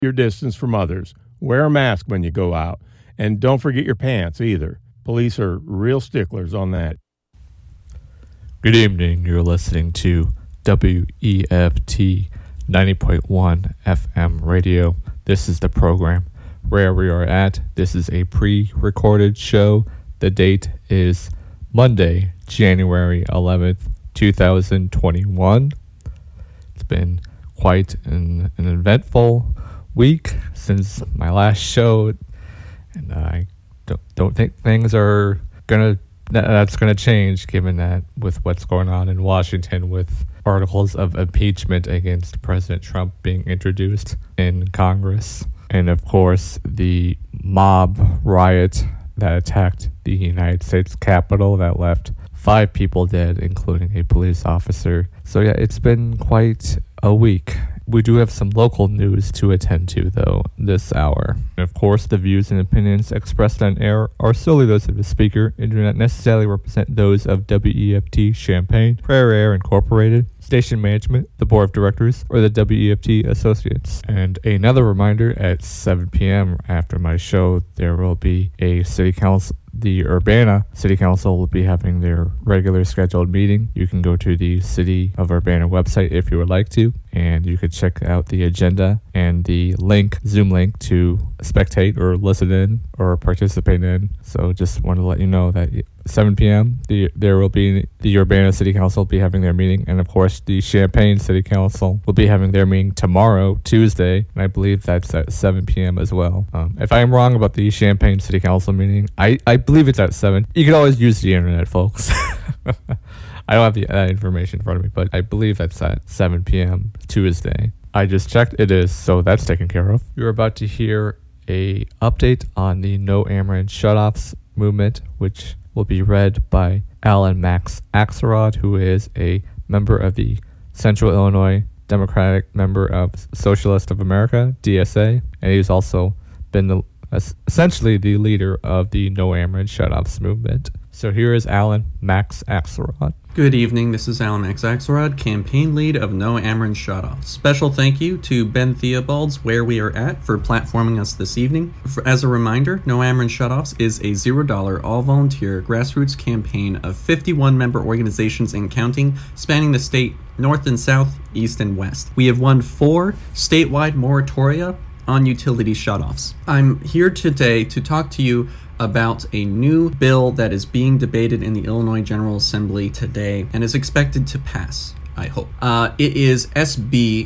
your distance from others. Wear a mask when you go out. And don't forget your pants either. Police are real sticklers on that. Good evening. You're listening to WEFT 90.1 FM radio. This is the program where we are at. This is a pre-recorded show. The date is Monday, January 11th, 2021. It's been quite an eventful week since my last show, and I don't think things are that's gonna change, given that with what's going on in Washington with articles of impeachment against President Trump being introduced in Congress, and of course the mob riot that attacked the United States Capitol that left 5 people dead, including a police officer. So yeah, it's been quite a week. We do have some local news to attend to, though, this hour. And of course, the views and opinions expressed on air are solely those of the speaker and do not necessarily represent those of WEFT Champaign, Prairie Air Incorporated, station management, the board of directors, or the WEFT associates. And another reminder, at 7 p.m. after my show, there will be a city council. The Urbana City Council will be having their regular scheduled meeting. You can go to the City of Urbana website if you would like to, and you could check out the agenda and the Zoom link to spectate or listen in or participate in. So just want to let you know that 7 p.m. there will be the Urbana City Council will be having their meeting, and of course the Champaign City Council will be having their meeting tomorrow, Tuesday, and I believe that's at 7 p.m. as well. If I am wrong about the Champaign City Council meeting, I believe it's at 7. You can always use the internet, folks. I don't have that information in front of me, but I believe that's at 7 p.m. Tuesday. I just checked, it is, so that's taken care of. You're about to hear a update on the No Amarin Shutoffs movement, which will be read by Alan Max Axelrod, who is a member of the Central Illinois Democratic member of Socialist of America, DSA, and he's also been essentially the leader of the No Amarin Shutoffs movement. So here is Alan Max Axelrod. Good evening, this is Alan Max Axelrod, campaign lead of No Amarin Shutoffs. Special thank you to Ben Theobald's Where We Are At for platforming us this evening. As a reminder, No Amarin Shutoffs is a $0 all-volunteer grassroots campaign of 51 member organizations and counting, spanning the state north and south, east and west. We have won 4 statewide moratoria on utility shutoffs. I'm here today to talk to you about a new bill that is being debated in the Illinois General Assembly today and is expected to pass, I hope. It is SB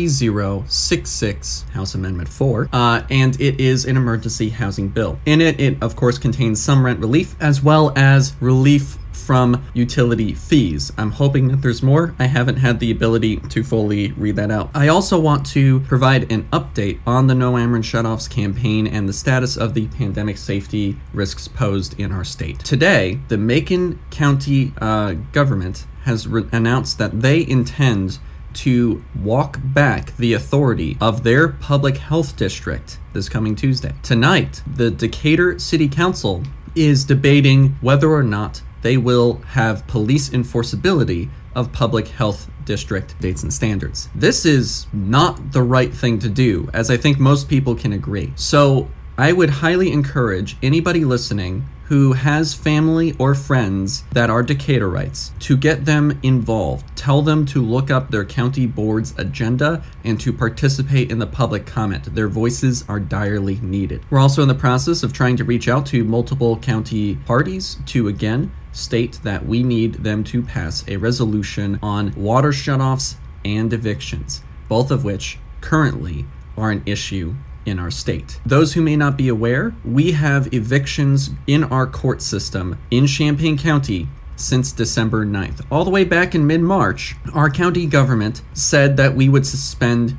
3066, House Amendment 4, and it is an emergency housing bill. In it, of course, contains some rent relief as well as relief from utility fees. I'm hoping that there's more. I haven't had the ability to fully read that out. I also want to provide an update on the No Amarin Shutoffs campaign and the status of the pandemic safety risks posed in our state. Today, the Macon County government has announced that they intend to walk back the authority of their public health district this coming Tuesday. Tonight, the Decatur City Council is debating whether or not they will have police enforceability of public health district dates and standards. This is not the right thing to do, as I think most people can agree. So I would highly encourage anybody listening who has family or friends that are Decatorites to get them involved. Tell them to look up their county board's agenda and to participate in the public comment. Their voices are direly needed. We're also in the process of trying to reach out to multiple county parties to, again, state that we need them to pass a resolution on water shutoffs and evictions, both of which currently are an issue in our state. Those who may not be aware, we have evictions in our court system in Champaign County since December 9th. All the way back in mid-March, our county government said that we would suspend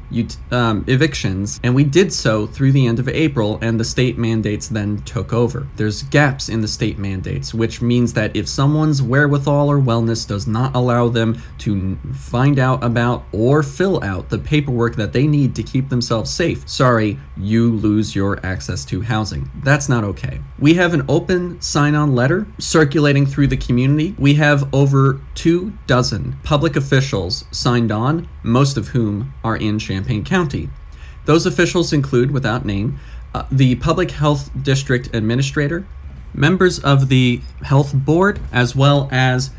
evictions, and we did so through the end of April, and the state mandates then took over. There's gaps in the state mandates, which means that if someone's wherewithal or wellness does not allow them to find out about or fill out the paperwork that they need to keep themselves safe, sorry, you lose your access to housing. That's not okay. We have an open sign-on letter circulating through the community. We have over 24 public officials signed on, most of whom are in Champaign County. Those officials include, without name, the Public Health District Administrator, members of the Health Board, as well as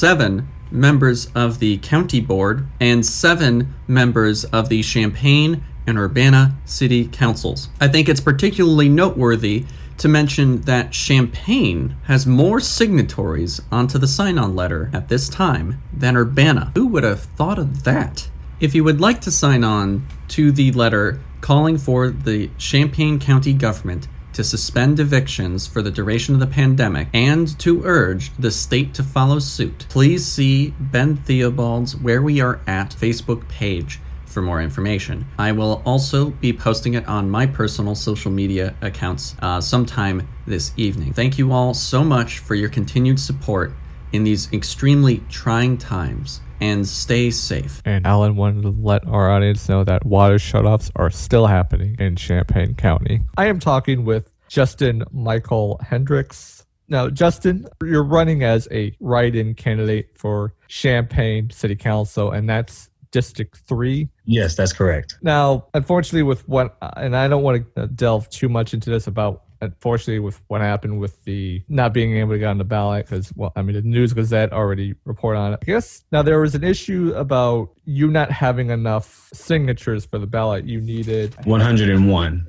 7 members of the County Board and 7 members of the Champaign and Urbana City Councils. I think it's particularly noteworthy to mention that Champaign has more signatories onto the sign-on letter at this time than Urbana. Who would have thought of that? If you would like to sign on to the letter calling for the Champaign County government to suspend evictions for the duration of the pandemic and to urge the state to follow suit, please see Ben Theobald's Where We Are At Facebook page for more information. I will also be posting it on my personal social media accounts sometime this evening. Thank you all so much for your continued support in these extremely trying times, and stay safe. And Alan wanted to let our audience know that water shutoffs are still happening in Champaign County. I am talking with Justin Michael Hendricks. Now, Justin, you're running as a write-in candidate for Champaign City Council, and that's District 3. Yes, that's correct. Now, unfortunately, with what, and I don't want to delve too much into this about, unfortunately, with what happened with the not being able to get on the ballot, because, well, I mean, the News Gazette already reported on it. I guess now there was an issue about you not having enough signatures for the ballot. You needed 101.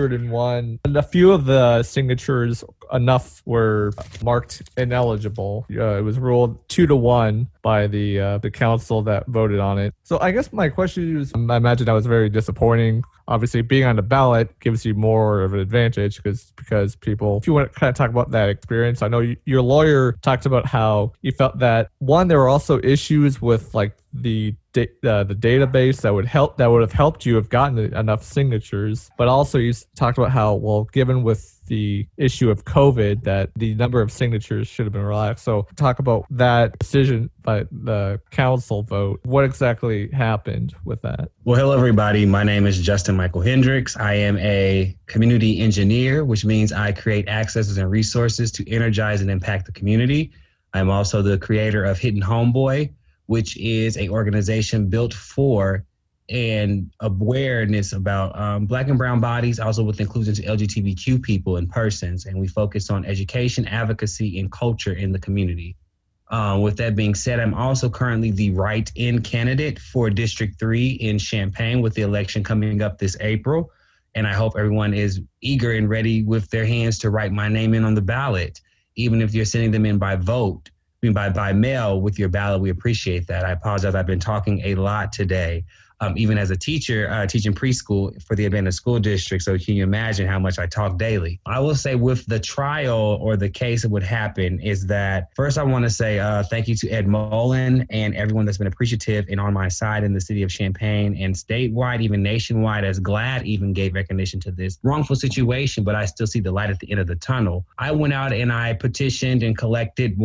101. And a few of the signatures, enough were marked ineligible. It was ruled 2-1 by the council that voted on it. So I guess my question is, I imagine that was very disappointing. Obviously, being on the ballot gives you more of an advantage because people, if you want to kind of talk about that experience, I know your lawyer talked about how you felt that, one, there were also issues with like the database that would have helped you have gotten enough signatures, but also you talked about how, well, given with the issue of COVID, that the number of signatures should have been relaxed. So talk about that decision by the council vote. What exactly happened with that? Well, hello, everybody. My name is Justin Michael Hendricks. I am a community engineer, which means I create accesses and resources to energize and impact the community. I'm also the creator of Hidden Homeboy, which is an organization built for and awareness about Black and brown bodies, also with inclusion to LGBTQ people and persons. And we focus on education, advocacy, and culture in the community. With that being said, I'm also currently the write-in candidate for District 3 in Champaign with the election coming up this April. And I hope everyone is eager and ready with their hands to write my name in on the ballot, even if you're sending them in by vote. By mail with your ballot, we appreciate that. I apologize. I've been talking a lot today, even as a teacher, teaching preschool for the Urbana School District. So can you imagine how much I talk daily? I will say with the trial or the case that would happen is that, first I want to say thank you to Ed Mullen and everyone that's been appreciative and on my side in the city of Champaign and statewide, even nationwide, as GLAAD even gave recognition to this wrongful situation, but I still see the light at the end of the tunnel. I went out and I petitioned and collected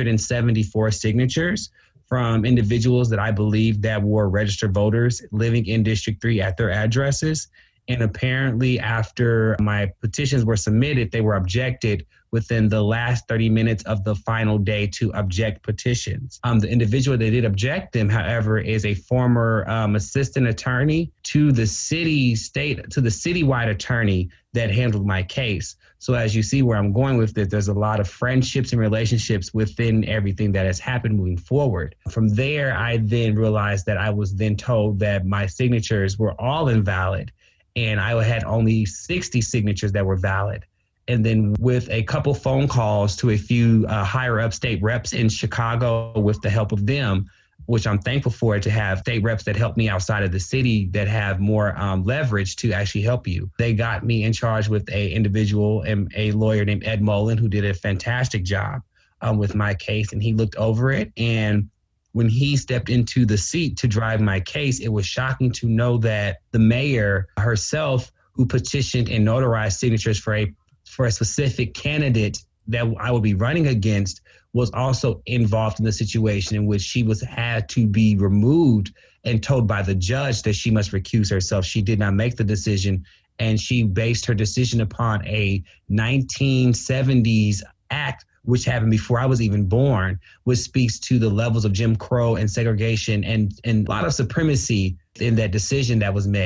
174 signatures from individuals that I believe that were registered voters living in District 3 at their addresses. And apparently after my petitions were submitted, they were objected within the last 30 minutes of the final day to object petitions. The individual that did object them, however, is a former assistant attorney to the citywide attorney that handled my case. So as you see where I'm going with this, there's a lot of friendships and relationships within everything that has happened moving forward. From there, I then realized that I was then told that my signatures were all invalid and I had only 60 signatures that were valid. And then with a couple phone calls to a few higher up state reps in Chicago with the help of them, which I'm thankful for, to have state reps that help me outside of the city that have more leverage to actually help you. They got me in charge with a individual and a lawyer named Ed Mullen, who did a fantastic job with my case. And he looked over it. And when he stepped into the seat to drive my case, it was shocking to know that the mayor herself, who petitioned and notarized signatures for a specific candidate that I would be running against, was also involved in the situation in which she had to be removed and told by the judge that she must recuse herself. She did not make the decision, and she based her decision upon a 1970s act, which happened before I was even born, which speaks to the levels of Jim Crow and segregation and a lot of supremacy in that decision that was made.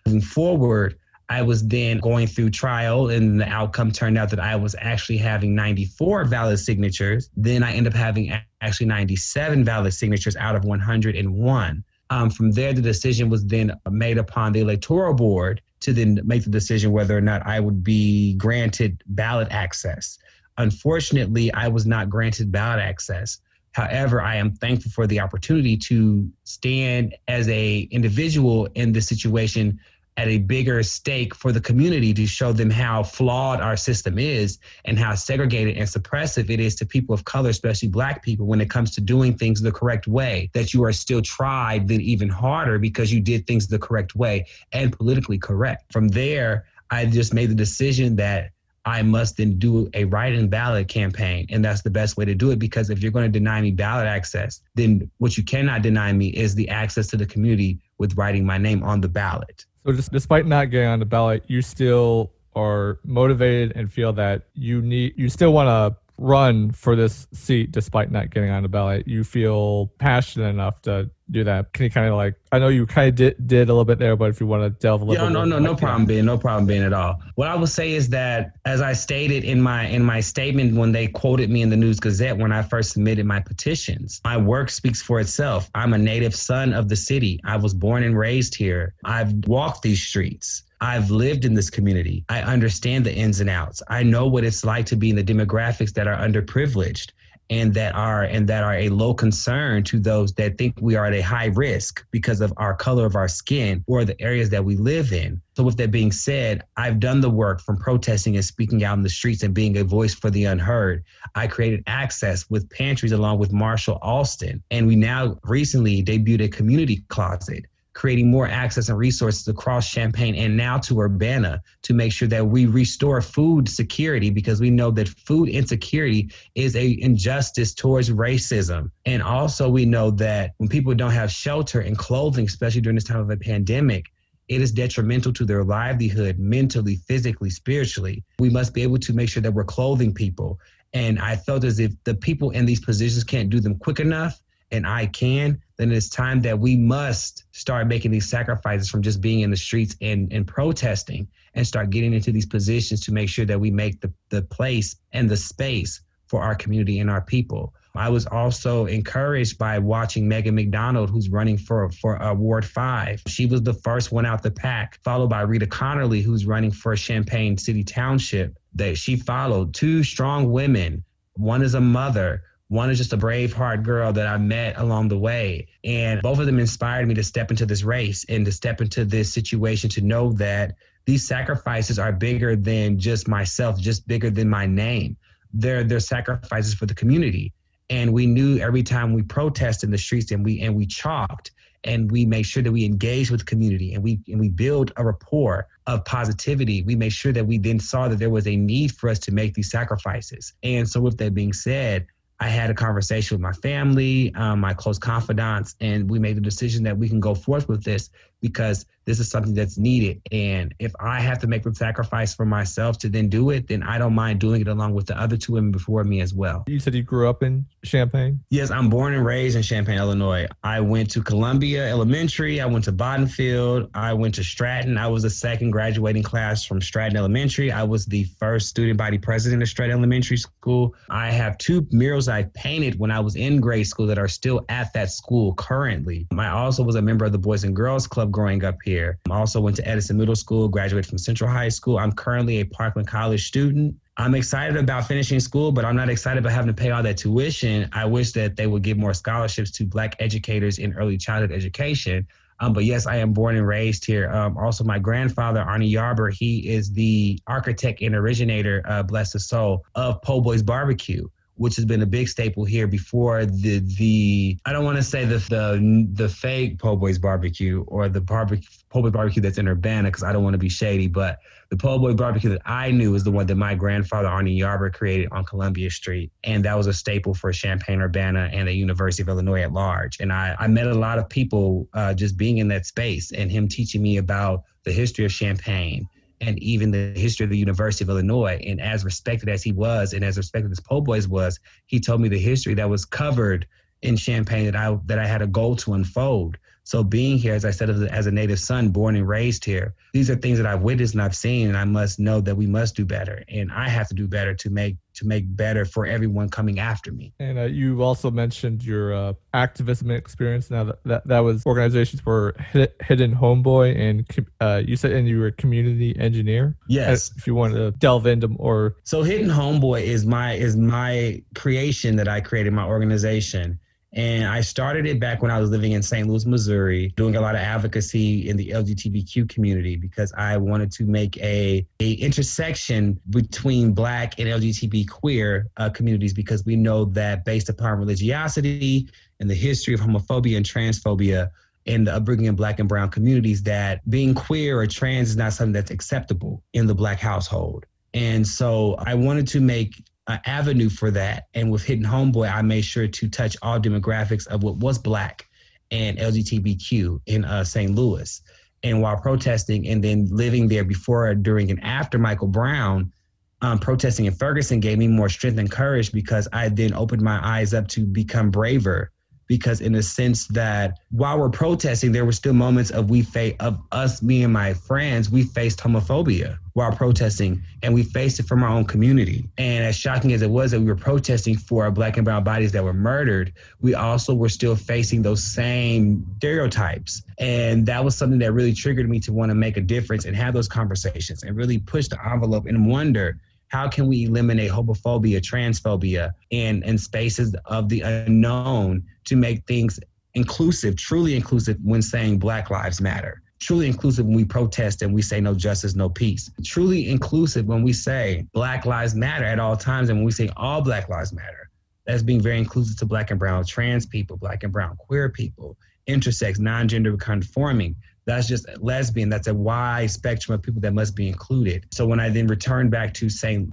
Moving forward, I was then going through trial, and the outcome turned out that I was actually having 94 valid signatures. Then I ended up having actually 97 valid signatures out of 101. From there, the decision was then made upon the electoral board to then make the decision whether or not I would be granted ballot access. Unfortunately, I was not granted ballot access. However, I am thankful for the opportunity to stand as an individual in this situation at a bigger stake for the community to show them how flawed our system is and how segregated and suppressive it is to people of color, especially Black people, when it comes to doing things the correct way, that you are still tried then even harder because you did things the correct way and politically correct. From there, I just made the decision that I must then do a write-in ballot campaign. And that's the best way to do it, because if you're going to deny me ballot access, then what you cannot deny me is the access to the community with writing my name on the ballot. So just despite not getting on the ballot, you still are motivated and feel that you still want to run for this seat despite not getting on the ballot. You feel passionate enough to do that. Can you kind of I know you kind of did a little bit there, but if you want to delve a little bit. No problem, Ben. No problem, Ben, at all. What I will say is that, as I stated in my statement when they quoted me in the News Gazette when I first submitted my petitions, my work speaks for itself. I'm a native son of the city. I was born and raised here. I've walked these streets. I've lived in this community. I understand the ins and outs. I know what it's like to be in the demographics that are underprivileged and that are a low concern to those that think we are at a high risk because of our color of our skin or the areas that we live in. So with that being said, I've done the work from protesting and speaking out in the streets and being a voice for the unheard. I created Access with pantries along with Marshall Alston. And we now recently debuted a community closet, creating more access and resources across Champaign and now to Urbana to make sure that we restore food security, because we know that food insecurity is an injustice towards racism. And also we know that when people don't have shelter and clothing, especially during this time of a pandemic, it is detrimental to their livelihood, mentally, physically, spiritually. We must be able to make sure that we're clothing people. And I felt as if the people in these positions can't do them quick enough, and I can, then it's time that we must start making these sacrifices from just being in the streets and protesting and start getting into these positions to make sure that we make the place and the space for our community and our people. I was also encouraged by watching Megan McDonald, who's running for Ward 5. She was the first one out the pack, followed by Rita Connerly, who's running for Champaign City Township, that she followed. Two strong women. One is a mother. One is just a Braveheart girl that I met along the way. And both of them inspired me to step into this race and to step into this situation, to know that these sacrifices are bigger than just myself, just bigger than my name. They're sacrifices for the community. And we knew every time we protest in the streets and we chalked and we made sure that we engaged with the community and we build a rapport of positivity, we made sure that we then saw that there was a need for us to make these sacrifices. And so with that being said, I had a conversation with my family, my close confidants, and we made the decision that we can go forth with this because this is something that's needed. And if I have to make the sacrifice for myself to then do it, then I don't mind doing it along with the other two women before me as well. You said you grew up in Champaign? Yes, I'm born and raised in Champaign, Illinois. I went to Columbia Elementary. I went to Bottenfield. I went to Stratton. I was the second graduating class from Stratton Elementary. I was the first student body president of Stratton Elementary School. I have two murals I painted when I was in grade school that are still at that school currently. I also was a member of the Boys and Girls Club growing up here. I also went to Edison Middle School, graduated from Central High School. I'm currently a Parkland College student. I'm excited about finishing school, but I'm not excited about having to pay all that tuition. I wish that they would give more scholarships to Black educators in early childhood education. But yes, I am born and raised here. Also, my grandfather, Arnie Yarber, he is the architect and originator, bless his soul, of Po' Boys Barbecue, which has been a big staple here before the I don't want to say the fake Po' Boys Barbecue or the Po' Boys Barbecue that's in Urbana, because I don't want to be shady, but the Po' Boys Barbecue that I knew is the one that my grandfather, Arnie Yarber, created on Columbia Street. And that was a staple for Champaign, Urbana, and the University of Illinois at large. And I met a lot of people just being in that space and him teaching me about the history of Champaign and even the history of the University of Illinois. And as respected as he was, and as respected as Po' Boys was, he told me the history that was covered in Champaign that I had a goal to unfold. So being here, as I said, as a native son, born and raised here, these are things that I've witnessed and I've seen, and I must know that we must do better. And I have to do better to make better for everyone coming after me. And you also mentioned your activism experience. Now that was organizations for Hidden Homeboy, and you said, and you were a community engineer. Yes. If you want to delve into more. So Hidden Homeboy is my creation that I created, my organization. And I started it back when I was living in St. Louis, Missouri, doing a lot of advocacy in the LGBTQ community because I wanted to make a intersection between Black and LGBT queer communities, because we know that based upon religiosity and the history of homophobia and transphobia in the upbringing of Black and brown communities, that being queer or trans is not something that's acceptable in the Black household. And so I wanted to make an avenue for that. And with Hidden Homeboy, I made sure to touch all demographics of what was Black and LGBTQ in St. Louis. And while protesting and then living there before, during, and after Michael Brown, protesting in Ferguson gave me more strength and courage, because I then opened my eyes up to become braver. Because in the sense that while we're protesting, there were still moments of me and my friends, we faced homophobia while protesting, and we faced it from our own community. And as shocking as it was that we were protesting for our Black and brown bodies that were murdered, we also were still facing those same stereotypes. And that was something that really triggered me to want to make a difference and have those conversations and really push the envelope and wonder, how can we eliminate homophobia, transphobia, and spaces of the unknown to make things inclusive, truly inclusive when saying Black Lives Matter, truly inclusive when we protest and we say no justice, no peace, truly inclusive when we say Black Lives Matter at all times, and when we say all Black Lives Matter. That's being very inclusive to Black and brown trans people, Black and brown queer people, intersex, non-gender conforming. That's just lesbian. That's a wide spectrum of people that must be included. So when I then returned back to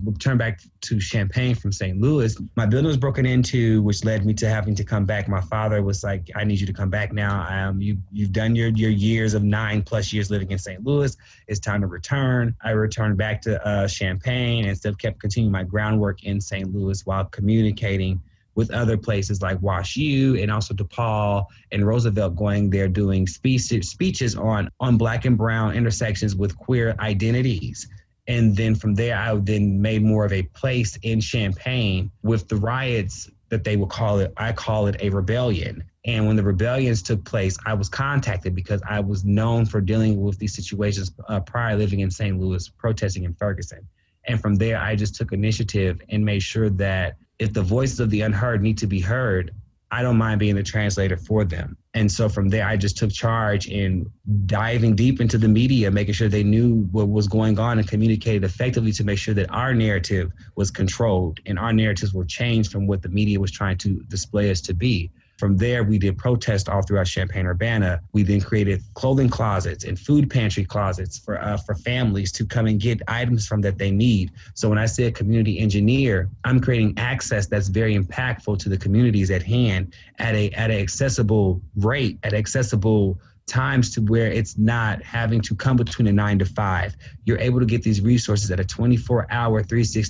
Champaign from St. Louis, my building was broken into, which led me to having to come back. My father was like, I need you to come back now. You've done your years of 9+ years living in St. Louis. It's time to return. I returned back to Champaign and still kept continuing my groundwork in St. Louis while communicating with other places like Wash U and also DePaul and Roosevelt, going there doing speeches on Black and brown intersections with queer identities. And then from there, I then made more of a place in Champaign with the riots that they would call it. I call it a rebellion. And when the rebellions took place, I was contacted because I was known for dealing with these situations prior, living in St. Louis, protesting in Ferguson. And from there, I just took initiative and made sure that if the voices of the unheard need to be heard, I don't mind being the translator for them. And so from there, I just took charge in diving deep into the media, making sure they knew what was going on and communicated effectively to make sure that our narrative was controlled and our narratives were changed from what the media was trying to display us to be. From there, we did protests all throughout Champaign-Urbana. We then created clothing closets and food pantry closets for families to come and get items from that they need. So when I say community engineer, I'm creating access that's very impactful to the communities at hand at an accessible rate, at accessible times, to where it's not having to come between a 9 to 5. You're able to get these resources at a 24-hour,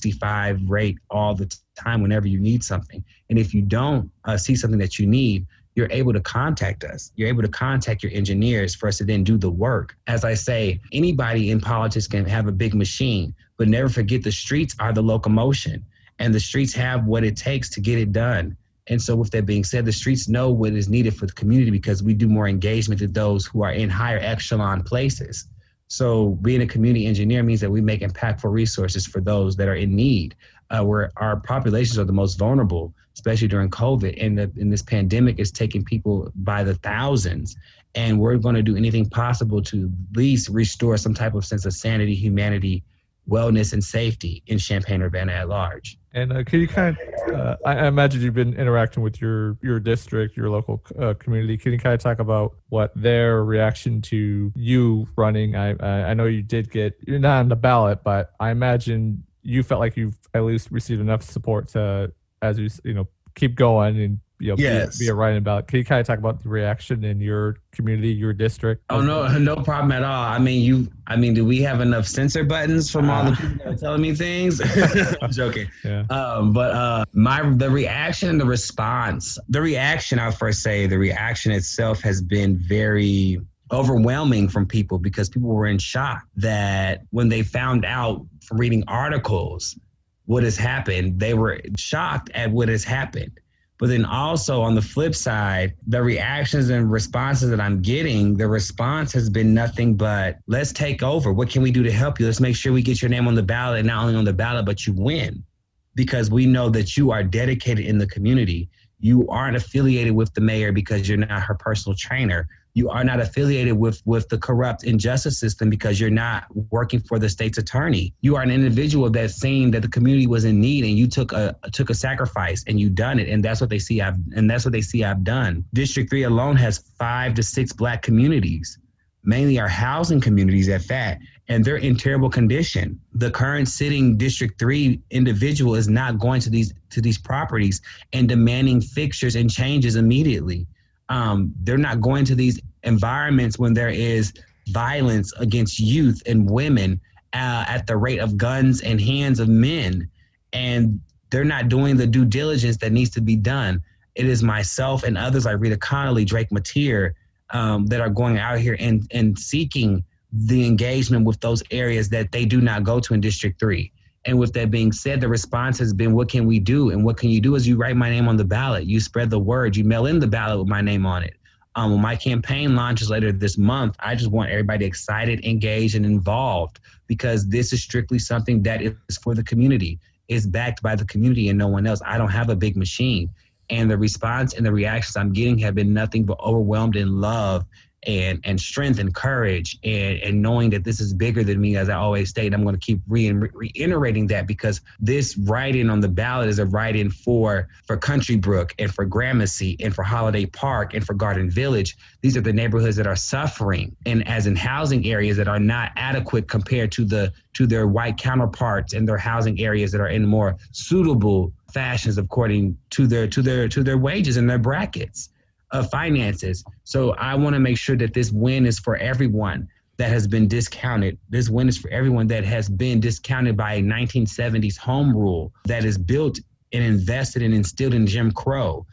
365 rate all the time whenever you need something. And if you don't see something that you need, you're able to contact us. You're able to contact your engineers for us to then do the work. As I say, anybody in politics can have a big machine, but never forget the streets are the locomotion, and the streets have what it takes to get it done. And so with that being said, the streets know what is needed for the community because we do more engagement to those who are in higher echelon places. So being a community engineer means that we make impactful resources for those that are in need, where our populations are the most vulnerable, especially during COVID. And this pandemic is taking people by the thousands. And we're going to do anything possible to at least restore some type of sense of sanity, humanity, wellness, and safety in Champaign-Urbana at large. And can you kind of, I imagine you've been interacting with your district, your local community. Can you kind of talk about what their reaction to you running? I know you did you're not on the ballot, but I imagine you felt like you've at least received enough support to, as you keep going and Yes. be a write-in ballot. Can you kind of talk about the reaction in your community, your district? Oh, no problem at all. I mean, do we have enough censor buttons from all the people that are telling me things? I'm joking. Yeah. The reaction, the response, I'll first say the reaction itself has been very overwhelming from people, because people were in shock that when they found out from reading articles what has happened, they were shocked at what has happened. But then also on the flip side, the reactions and responses that I'm getting, the response has been nothing but, let's take over. What can we do to help you? Let's make sure we get your name on the ballot, and not only on the ballot, but you win, because we know that you are dedicated in the community. You aren't affiliated with the mayor because you're not her personal trainer. You are not affiliated with the corrupt injustice system because you're not working for the state's attorney. You are an individual that's saying that the community was in need, and you took a sacrifice and you done it. And that's what they see I've done. District 3 alone has 5 to 6 Black communities, mainly our housing communities at that, and they're in terrible condition. The current sitting District 3 individual is not going to these properties and demanding fixtures and changes immediately. They're not going to these environments when there is violence against youth and women at the rate of guns and hands of men. And they're not doing the due diligence that needs to be done. It is myself and others like Rita Connolly, Drake Mateer, that are going out here and seeking the engagement with those areas that they do not go to in District 3. And with that being said, the response has been, what can we do? And what can you do is you write my name on the ballot. You spread the word. You mail in the ballot with my name on it. When my campaign launches later this month, I just want everybody excited, engaged, and involved, because this is strictly something that is for the community. It's backed by the community and no one else. I don't have a big machine. And the response and the reactions I'm getting have been nothing but overwhelmed in love and strength and courage and knowing that this is bigger than me, as I always state. I'm going to keep reiterating that, because this write-in on the ballot is a write-in for Country Brook and for Gramercy and for Holiday Park and for Garden Village. These are the neighborhoods that are suffering, and as in housing areas that are not adequate compared to their white counterparts and their housing areas that are in more suitable fashions according to their wages and their brackets of finances. So I want to make sure that this win is for everyone that has been discounted. This win is for everyone that has been discounted by a 1970s home rule that is built and invested and instilled in Jim Crow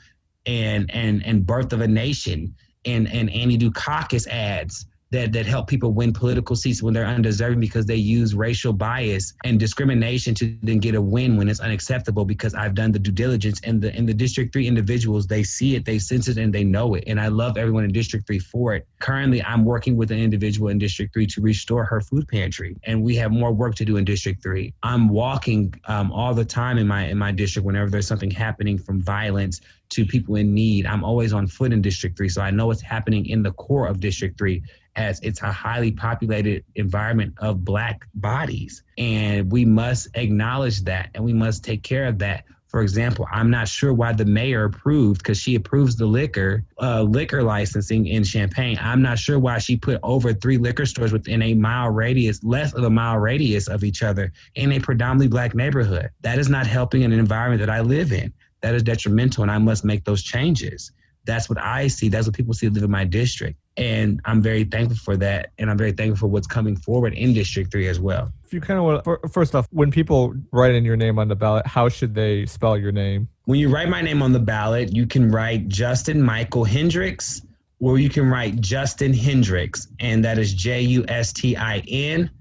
and Birth of a Nation and Annie Dukakis ads that help people win political seats when they're undeserving, because they use racial bias and discrimination to then get a win when it's unacceptable, because I've done the due diligence. And the District 3 individuals, they see it, they sense it, and they know it. And I love everyone in District 3 for it. Currently, I'm working with an individual in District 3 to restore her food pantry. And we have more work to do in District 3. I'm walking all the time in my district whenever there's something happening, from violence to people in need. I'm always on foot in District 3. So I know what's happening in the core of District 3, as it's a highly populated environment of Black bodies. And we must acknowledge that, and we must take care of that. For example, I'm not sure why the mayor approved, because she approves the liquor licensing in Champaign. I'm not sure why she put over 3 liquor stores within less of a mile radius of each other in a predominantly Black neighborhood. That is not helping in an environment that I live in. That is detrimental, and I must make those changes. That's what I see. That's what people see live in my district. And I'm very thankful for that. And I'm very thankful for what's coming forward in District 3 as well. If you kind of want, first off, when people write in your name on the ballot, how should they spell your name? When you write my name on the ballot, you can write Justin Michael Hendricks, or you can write Justin Hendricks. And that is JustinMichael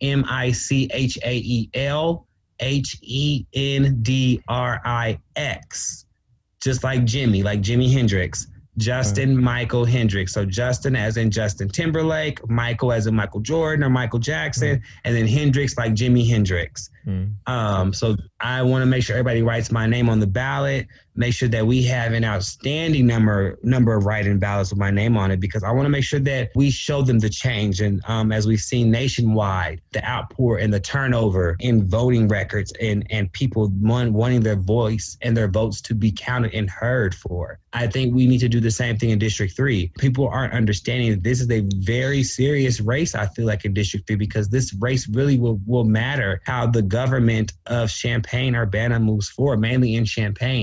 Hendrix. Just like Jimi Hendrix. Justin Michael Hendricks. So Justin as in Justin Timberlake, Michael as in Michael Jordan or Michael Jackson, and then Hendrix like Jimi Hendrix. So I want to make sure everybody writes my name on the ballot, make sure that we have an outstanding number of write-in ballots with my name on it, because I want to make sure that we show them the change. And as we've seen nationwide, the outpour and the turnover in voting records and people wanting their voice and their votes to be counted and heard for. I think we need to do the same thing in District 3. People aren't understanding that this is a very serious race, I feel like, in District 3, because this race really will matter how the government of Champaign-Urbana moves forward, mainly in Champaign.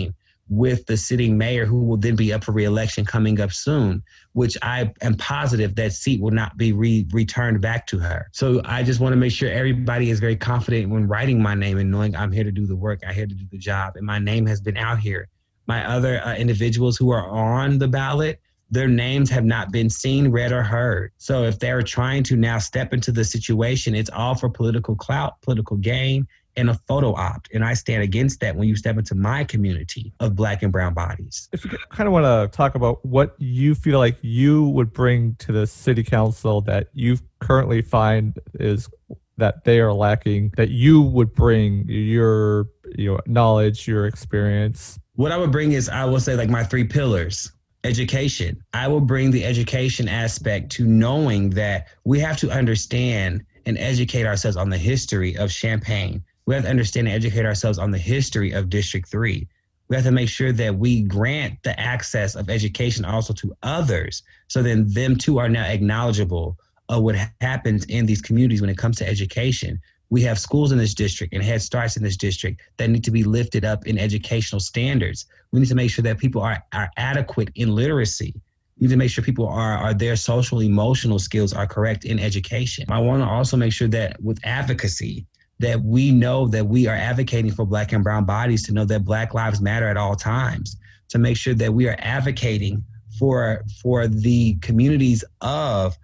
with the sitting mayor, who will then be up for re-election coming up soon, which I am positive that seat will not be returned back to her. So I just want to make sure everybody is very confident when writing my name and knowing I'm here to do the work, I'm here to do the job, and my name has been out here. My other individuals who are on the ballot, their names have not been seen, read, or heard. So if they're trying to now step into the situation, it's all for political clout, political gain, and a photo op. And I stand against that when you step into my community of Black and brown bodies. If you kind of want to talk about what you feel like you would bring to the city council that you currently find is that they are lacking, that you would bring your knowledge, your experience. What I would bring is, I will say, like my 3 pillars. Education. I will bring the education aspect to knowing that we have to understand and educate ourselves on the history of Champaign. We have to understand and educate ourselves on the history of District 3. We have to make sure that we grant the access of education also to others, so then them too are now acknowledgeable of what happens in these communities when it comes to education. We have schools in this district and Head Starts in this district that need to be lifted up in educational standards. We need to make sure that people are adequate in literacy. We need to make sure people are their social, emotional skills are correct in education. I want to also make sure that with advocacy, that we know that we are advocating for Black and brown bodies, to know that Black lives matter at all times, to make sure that we are advocating for the communities of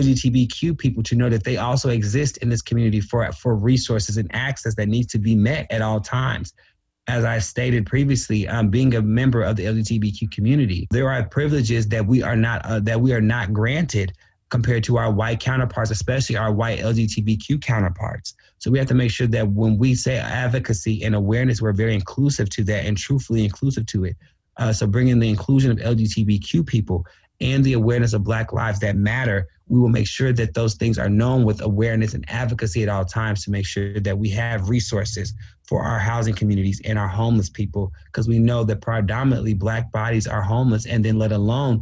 LGBTQ people, to know that they also exist in this community for resources and access that needs to be met at all times. As I stated previously, being a member of the LGBTQ community, there are privileges that we are not granted compared to our white counterparts, especially our white LGBTQ counterparts. So we have to make sure that when we say advocacy and awareness, we're very inclusive to that and truthfully inclusive to it. So bringing the inclusion of LGBTQ people and the awareness of Black lives that matter, we will make sure that those things are known with awareness and advocacy at all times, to make sure that we have resources for our housing communities and our homeless people, because we know that predominantly Black bodies are homeless, and then let alone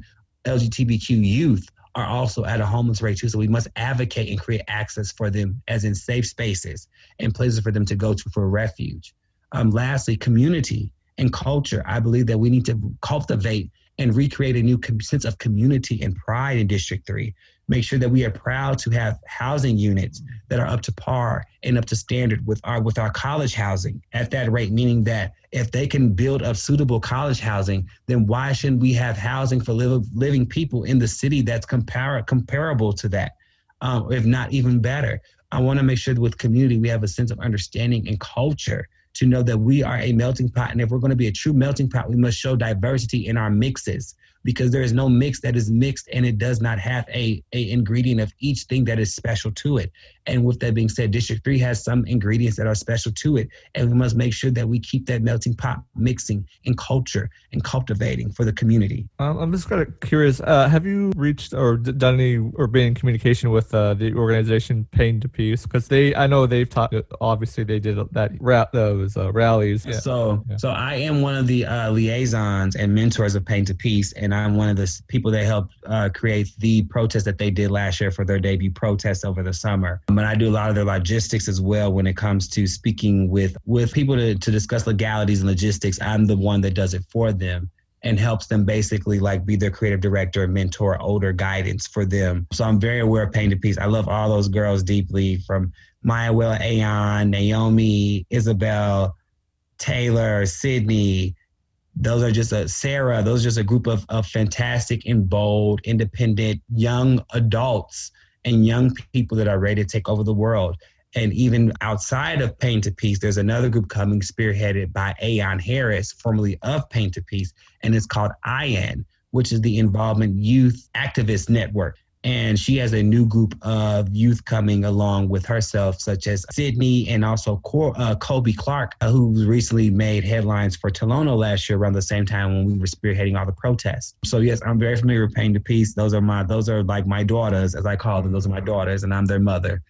LGBTQ youth are also at a homeless rate too. So we must advocate and create access for them, as in safe spaces and places for them to go to for refuge. Lastly, community and culture. I believe that we need to cultivate and recreate a new sense of community and pride in District 3. Make sure that we are proud to have housing units that are up to par and up to standard with our college housing at that rate, meaning that if they can build up suitable college housing, then why shouldn't we have housing for living people in the city that's comparable to that, if not even better? I want to make sure that with community, we have a sense of understanding and culture, to know that we are a melting pot. And if we're going to be a true melting pot, we must show diversity in our mixes, because there is no mix that is mixed and it does not have a ingredient of each thing that is special to it. And with that being said, District 3 has some ingredients that are special to it. And we must make sure that we keep that melting pot mixing in culture and cultivating for the community. I'm just kind of curious, have you reached or done any or been in communication with the organization Pain to Peace? Because I know they've talked, obviously they did those rallies. Yeah. So I am one of the liaisons and mentors of Pain to Peace, and I'm one of the people that helped create the protest that they did last year for their debut protest over the summer. But I do a lot of their logistics as well when it comes to speaking with people to discuss legalities and logistics. I'm the one that does it for them and helps them basically like be their creative director, mentor, older guidance for them. So I'm very aware of Pain to Peace. I love all those girls deeply, from Maya Will Ayon, Naomi, Isabel, Taylor, Sydney. Those are just Sarah. Those are just a group of fantastic and bold, independent young adults and young people that are ready to take over the world. And even outside of Pain to Peace, there's another group coming spearheaded by Ayon Harris, formerly of Pain to Peace, and it's called IAN, which is the Involvement Youth Activist Network. And she has a new group of youth coming along with herself, such as Sydney and also Kobe Clark, who recently made headlines for Tolono last year around the same time when we were spearheading all the protests. So yes, I'm very familiar with Pain to Peace. Those are like my daughters, as I call them. Those are my daughters, and I'm their mother.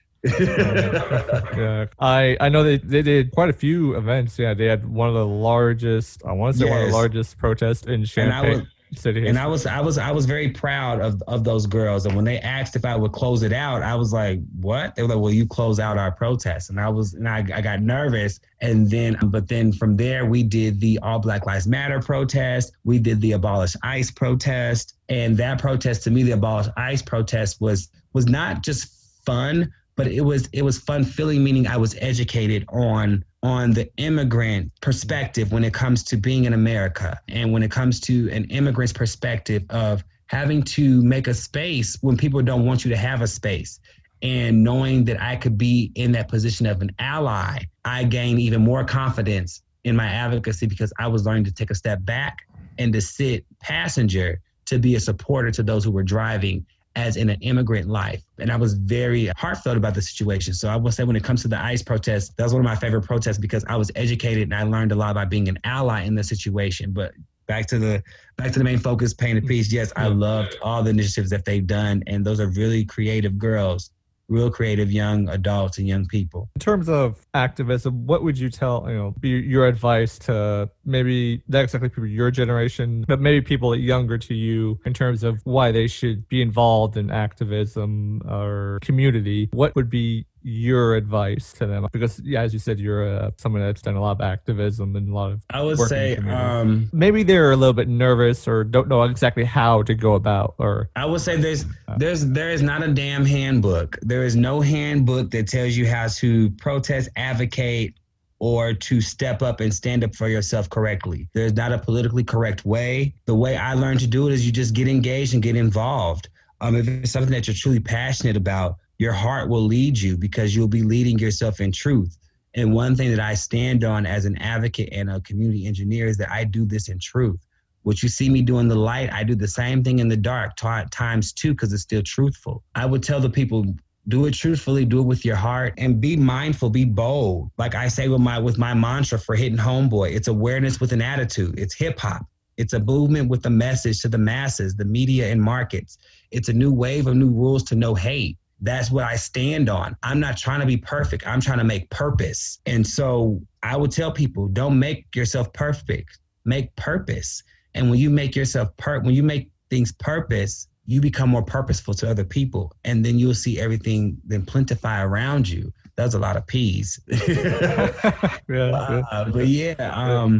Yeah. I know they did quite a few events. Yeah, they had one of the largest, I want to say one of the largest protests in Champaign. City And history. I was very proud of those girls. And when they asked if I would close it out, I was like, what? They were like, well, you close out our protest. And I got nervous. But then from there, we did the All Black Lives Matter protest. We did the Abolish ICE protest. And that protest, to me, the Abolish ICE protest was not just fun, but it was fun feeling, meaning I was educated on the immigrant perspective when it comes to being in America, and when it comes to an immigrant's perspective of having to make a space when people don't want you to have a space. And knowing that I could be in that position of an ally, I gained even more confidence in my advocacy, because I was learning to take a step back and to sit passenger, to be a supporter to those who were driving as in an immigrant life. And I was very heartfelt about the situation. So I will say, when it comes to the ICE protest, that was one of my favorite protests, because I was educated and I learned a lot by being an ally in the situation. But back to the main focus, Paint a Piece. Yes, I loved all the initiatives that they've done. And those are really creative girls, real creative young adults and young people. In terms of activism, what would you be your advice to maybe not exactly people your generation, but maybe people younger to you, in terms of why they should be involved in activism or community? What would be your advice to them? Because, yeah, as you said, you're someone that's done a lot of activism and a lot of I would work say in the community. Maybe they're a little bit nervous or don't know exactly how to go about. Or I would say there is not a damn handbook. There is no handbook that tells you how to protest, advocate, or to step up and stand up for yourself correctly. There's not a politically correct way. The way I learned to do it is you just get engaged and get involved. If it's something that you're truly passionate about, your heart will lead you, because you'll be leading yourself in truth. And one thing that I stand on as an advocate and a community engineer is that I do this in truth. What you see me do in the light, I do the same thing in the dark, times two, because it's still truthful. I would tell the people, do it truthfully, do it with your heart, and be mindful, be bold. Like I say with my mantra for Hitting Homeboy, it's awareness with an attitude. It's hip hop. It's a movement with a message to the masses, the media and markets. It's a new wave of new rules to no hate. That's what I stand on. I'm not trying to be perfect. I'm trying to make purpose. And so I would tell people, don't make yourself perfect. Make purpose. And when you make when you make things purpose, you become more purposeful to other people. And then you'll see everything then plentify around you. That was a lot of P's. But yeah,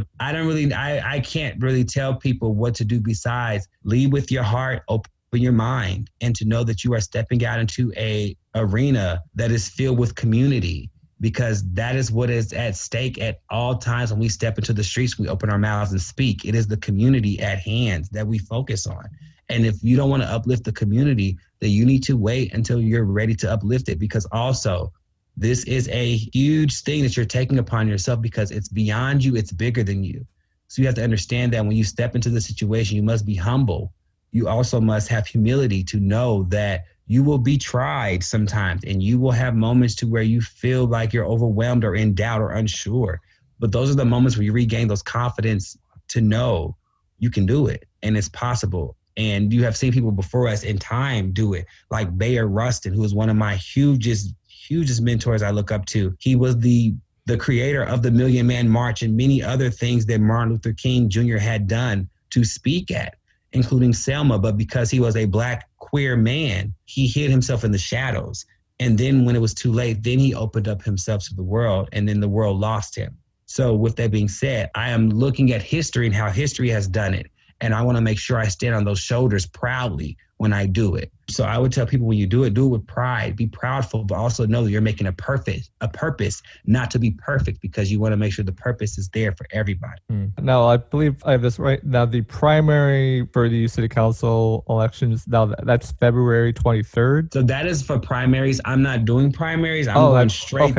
I can't really tell people what to do besides lead with your heart, open your mind, and to know that you are stepping out into a arena that is filled with community, because that is what is at stake at all times when we step into the streets, we open our mouths and speak. It is the community at hand that we focus on. And if you don't want to uplift the community, then you need to wait until you're ready to uplift it, because also this is a huge thing that you're taking upon yourself, because it's beyond you, it's bigger than you. So you have to understand that when you step into the situation, you must be humble. You also must have humility to know that you will be tried sometimes, and you will have moments to where you feel like you're overwhelmed or in doubt or unsure. But those are the moments where you regain those confidence to know you can do it and it's possible. And you have seen people before us in time do it, like Bayard Rustin, who is one of my hugest mentors I look up to. He was the creator of the Million Man March and many other things that Martin Luther King Jr. had done to speak at, including Selma. But because he was a Black queer man, he hid himself in the shadows. And then when it was too late, then he opened up himself to the world, and then the world lost him. So with that being said, I am looking at history and how history has done it. And I want to make sure I stand on those shoulders proudly when I do it. So I would tell people, when you do it with pride, be proudful, but also know that you're making a purpose, not to be perfect, because you want to make sure the purpose is there for everybody. Now, I believe I have this right. Now, the primary for the city council elections, now that's February 23rd. So that is for primaries. I'm not doing primaries. I'm going straight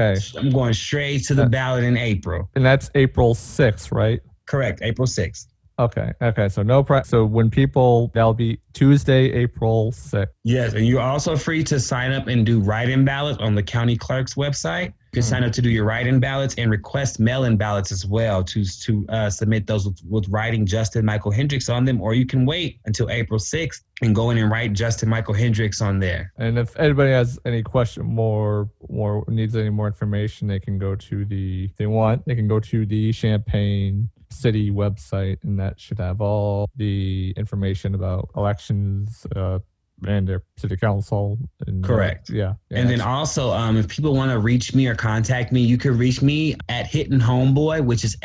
to the ballot in April. And that's April 6th, right? Correct. April 6th. Okay. So so when that'll be Tuesday, April 6th. Yes. And you're also free to sign up and do write-in ballots on the county clerk's website. You can sign up to do your write-in ballots and request mail-in ballots as well to submit those with writing Justin Michael Hendricks on them, or you can wait until April 6th and go in and write Justin Michael Hendricks on there. And if anybody has any question or needs any more information, they can go to the Champaign city website, and that should have all the information about elections and their city council. And, Correct. Yeah. And then also, if people want to reach me or contact me, you can reach me at Hittin Homeboy, which is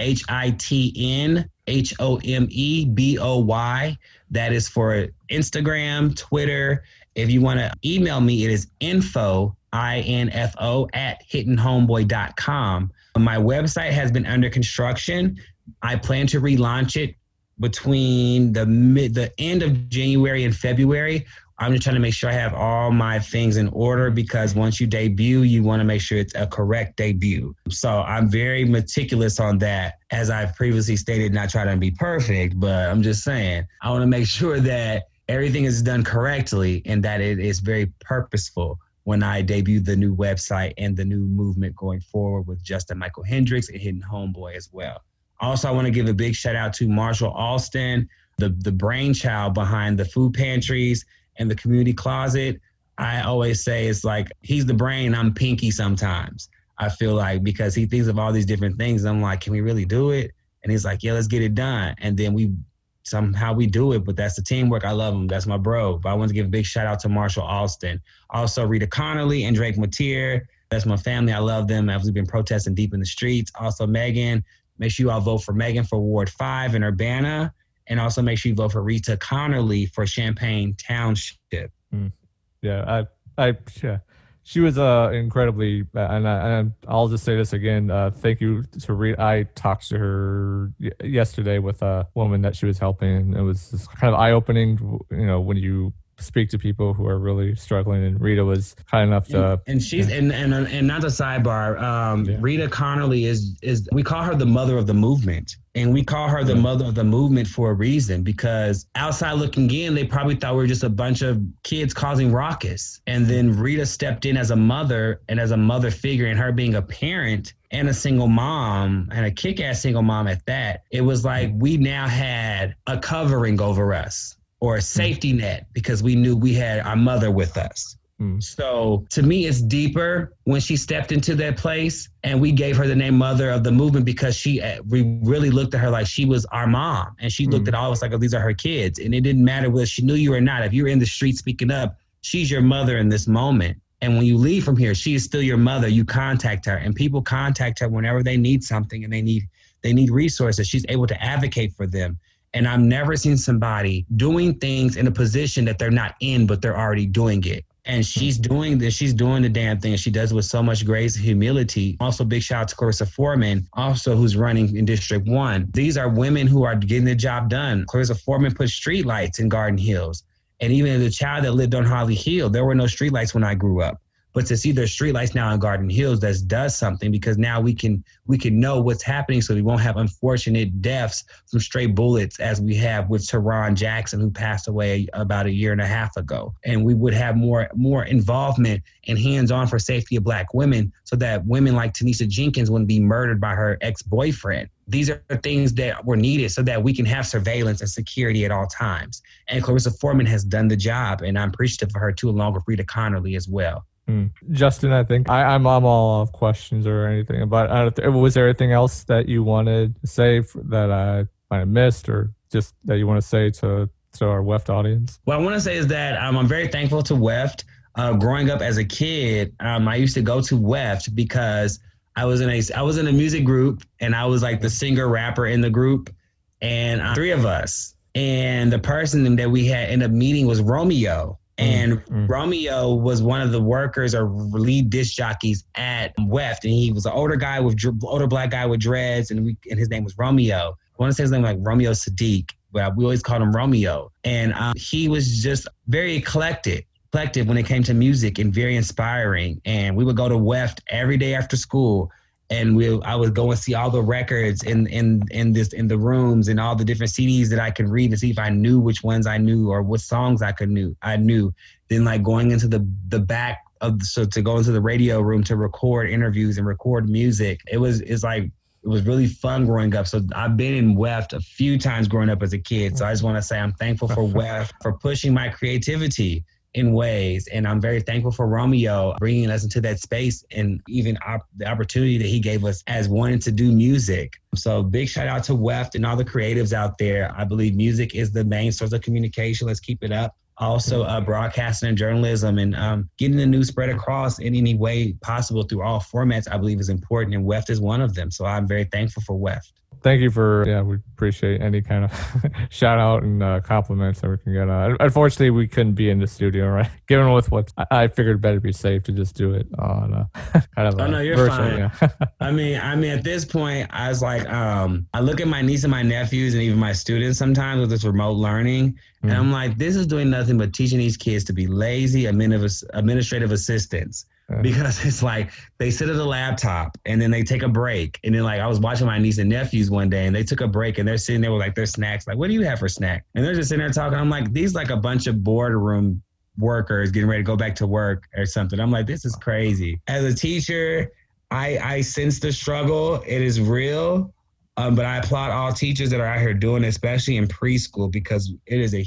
HITNHOMEBOY. That is for Instagram, Twitter. If you want to email me, it is info at hittinhomeboy.com. My website has been under construction. I plan to relaunch it between the end of January and February. I'm just trying to make sure I have all my things in order, because once you debut, you want to make sure it's a correct debut. So I'm very meticulous on that. As I've previously stated, not trying to be perfect, but I'm just saying, I want to make sure that everything is done correctly and that it is very purposeful when I debut the new website and the new movement going forward with Justin Michael Hendricks and Hittin Homeboy as well. Also, I want to give a big shout out to Marshall Alston, the brainchild behind the food pantries and the community closet. I always say it's like he's the brain, I'm Pinky sometimes. I feel like, because he thinks of all these different things. I'm like, can we really do it? And he's like, yeah, let's get it done. And then we do it, but that's the teamwork. I love him. That's my bro. But I want to give a big shout out to Marshall Alston. Also, Rita Connolly and Drake Mateer. That's my family. I love them. I've been protesting deep in the streets. Also, Megan. Make sure you all vote for Megan for Ward 5 in Urbana. And also make sure you vote for Rita Connolly for Champaign Township. Yeah, she was incredibly, and I'll just say this again. Thank you to Rita. I talked to her yesterday with a woman that she was helping. It was just kind of eye-opening, when you speak to people who are really struggling, and Rita was kind enough to. And she's and not to sidebar. Rita Connolly is we call her the mother of the movement. And we call her the mother of the movement for a reason, because outside looking in, they probably thought we were just a bunch of kids causing ruckus. And then Rita stepped in as a mother, and as a mother figure, and her being a parent and a single mom, and a kick-ass single mom at that. It was like we now had a covering over us, or a safety net, because we knew we had our mother with us. So to me, it's deeper when she stepped into that place, and we gave her the name Mother of the Movement, because we really looked at her like she was our mom, and she looked at all of us like, oh, these are her kids. And it didn't matter whether she knew you or not. If you're in the street speaking up, she's your mother in this moment. And when you leave from here, she is still your mother. You contact her, and people contact her whenever they need something and they need resources. She's able to advocate for them. And I've never seen somebody doing things in a position that they're not in, but they're already doing it. And she's doing this. She's doing the damn thing. She does it with so much grace and humility. Also, big shout out to Clarissa Foreman, also who's running in District 1. These are women who are getting the job done. Clarissa Foreman put street lights in Garden Hills. And even as a child that lived on Holly Hill, there were no street lights when I grew up. But to see there's streetlights now in Garden Hills, that does something, because now we can know what's happening, so we won't have unfortunate deaths from stray bullets as we have with Teron Jackson, who passed away about a year and a half ago. And we would have more involvement and hands-on for safety of Black women, so that women like Tanisha Jenkins wouldn't be murdered by her ex-boyfriend. These are things that were needed so that we can have surveillance and security at all times. And Clarissa Foreman has done the job, and I'm appreciative of her too, along with Rita Connolly as well. Justin, I think I'm all off questions or anything, but was there anything else that you wanted to say that I might have missed, or just that you want to say to our WEFT audience? What I want to say is that I'm very thankful to WEFT. Growing up as a kid, I used to go to WEFT because I was in a music group, and I was like the singer rapper in the group, and three of us. And the person that we had ended up meeting was Romeo. And Romeo was one of the workers or lead disc jockeys at WEFT, and he was an older Black guy with dreads, and his name was Romeo. I want to say his name like Romeo Sadiq, but we always called him Romeo. And he was just very eclectic when it came to music, and very inspiring. And we would go to WEFT every day after school, and I would go and see all the records in the rooms, and all the different CDs that I could read to see if I knew which ones I knew, or what songs I knew. Then like going into the back to go into the radio room to record interviews and record music. It was really fun growing up. So I've been in WEFT a few times growing up as a kid. So I just want to say I'm thankful for WEFT for pushing my creativity. in ways. And I'm very thankful for Romeo bringing us into that space and even the opportunity that he gave us as wanting to do music. So big shout out to Weft and all the creatives out there. I believe music is the main source of communication. Let's keep it up. Also, broadcasting and journalism and getting the news spread across in any way possible through all formats, I believe is important. And Weft is one of them. So I'm very thankful for Weft. Thank you we appreciate any kind of shout out and compliments that we can get. Unfortunately, we couldn't be in the studio, right? Given with what I figured better be safe to just do it on kind of you're virtual, fine. Yeah. I mean, at this point, I was like, I look at my niece and my nephews and even my students sometimes with this remote learning. And I'm like, this is doing nothing but teaching these kids to be lazy administrative assistants. Because it's like they sit at the laptop and then they take a break. And then like I was watching my niece and nephews one day and they took a break and they're sitting there with like their snacks. Like, what do you have for snack? And they're just sitting there talking. I'm like, these like a bunch of boardroom workers getting ready to go back to work or something. I'm like, this is crazy. As a teacher, I sense the struggle. It is real. But I applaud all teachers that are out here doing it, especially in preschool, because it is a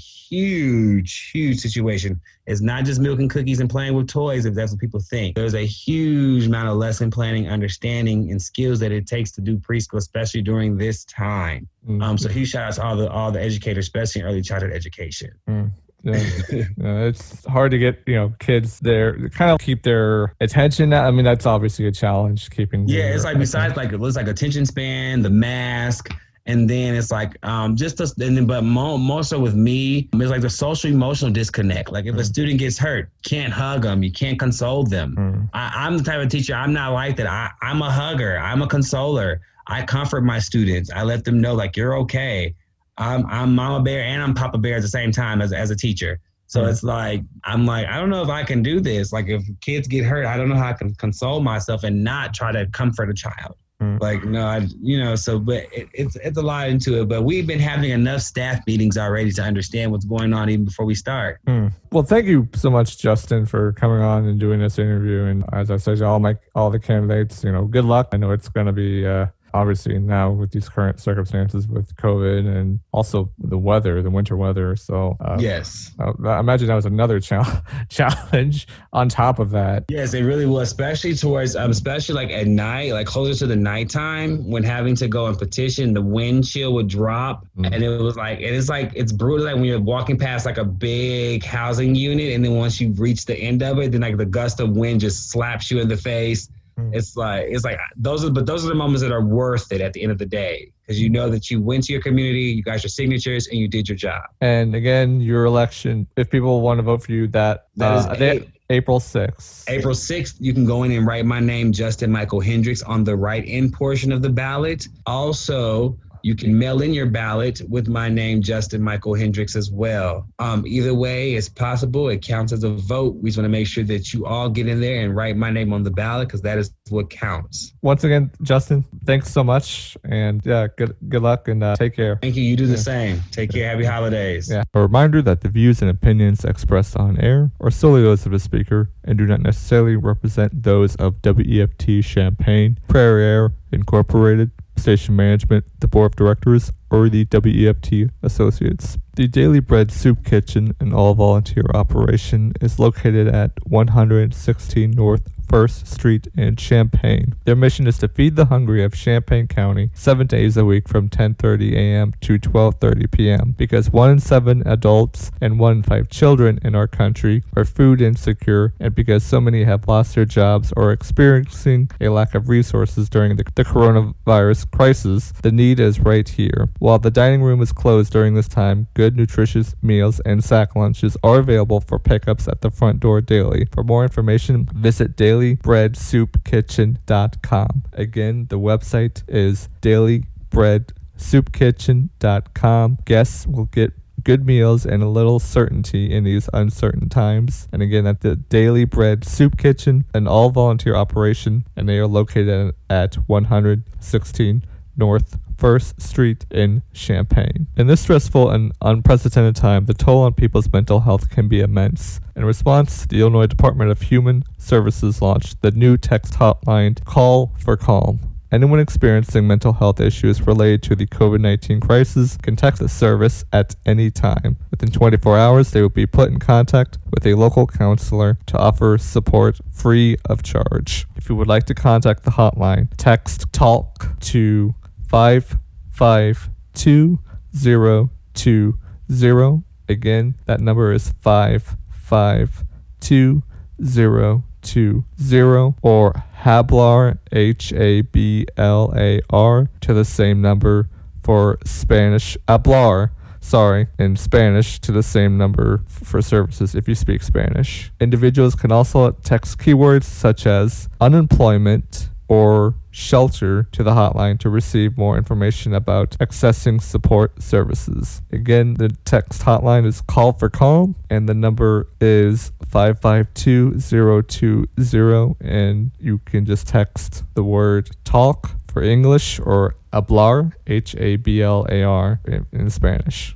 huge, huge situation. It's not just milking cookies and playing with toys, if that's what people think. There's a huge amount of lesson planning, understanding, and skills that it takes to do preschool, especially during this time. So huge shout out to all the educators, especially in early childhood education. Yeah. It's hard to get kids there kind of keep their attention. I mean, that's obviously a challenge keeping. Yeah, it's like besides like it looks like attention span, the mask, and then it's like but more so with me, it's like the social emotional disconnect. Like if a student gets hurt, can't hug them, you can't console them. I'm the type of teacher. I'm not like that. I'm a hugger. I'm a consoler. I comfort my students. I let them know like you're okay. I'm Mama Bear and I'm Papa Bear at the same time as a teacher. So it's like, I'm like, I don't know if I can do this. Like if kids get hurt, I don't know how I can console myself and not try to comfort a child. Like, no, but it's a lot into it. But we've been having enough staff meetings already to understand what's going on even before we start. Well, thank you so much, Justin, for coming on and doing this interview. And as I said to all the candidates, good luck. I know it's going to be obviously now with these current circumstances with COVID and also the winter weather. So yes, I imagine that was another challenge on top of that. Yes, it really was, especially towards, especially like at night, like closer to the nighttime when having to go and petition, the wind chill would drop. And it was like, it's brutal. Like when you're walking past like a big housing unit and then once you reach the end of it, then like the gust of wind just slaps you in the face. It's like those are the moments that are worth it at the end of the day, because you know that you went to your community, you got your signatures, and you did your job. And again, your election, if people want to vote for you, that is April 6th. April 6th, you can go in and write my name, Justin Michael Hendricks, on the write-in portion of the ballot. Also, you can mail in your ballot with my name, Justin Michael Hendricks, as well. Either way, it's possible. It counts as a vote. We just want to make sure that you all get in there and write my name on the ballot, because that is what counts. Once again, Justin, thanks so much. And good luck and take care. Thank you. You do the same. Take care. Happy holidays. Yeah. A reminder that the views and opinions expressed on air are solely those of the speaker and do not necessarily represent those of WEFT Champaign, Prairie Air Incorporated, station management, the board of directors, or the WEFT associates. The Daily Bread Soup Kitchen, an all-volunteer operation, is located at 116 North 1st Street in Champaign. Their mission is to feed the hungry of Champaign County 7 days a week from 10:30 a.m. to 12:30 p.m. because 1 in 7 adults and 1 in 5 children in our country are food insecure, and because so many have lost their jobs or are experiencing a lack of resources during the coronavirus crisis, the need is right here. While the dining room is closed during this time, good nutritious meals and sack lunches are available for pickups at the front door daily. For more information, visit dailybreadsoupkitchen.com. Again, the website is dailybreadsoupkitchen.com. Guests will get good meals and a little certainty in these uncertain times. And again, at the Daily Bread Soup Kitchen, an all-volunteer operation, and they are located at 116 North 1st Street in Champaign. In this stressful and unprecedented time, the toll on people's mental health can be immense. In response, the Illinois Department of Human Services launched the new text hotline, Call for Calm. Anyone experiencing mental health issues related to the COVID-19 crisis can text the service at any time. Within 24 hours, they will be put in contact with a local counselor to offer support free of charge. If you would like to contact the hotline, text TALK to 552-020. Again, that number is 552-020, or Hablar, Hablar, to the same number for Spanish. Hablar, in Spanish, to the same number for services if you speak Spanish. Individuals can also text keywords such as unemployment or shelter to the hotline to receive more information about accessing support services. Again, the text hotline is Call for Calm, and the number is 552-020, and you can just text the word TALK for English or hablar, Hablar, in Spanish.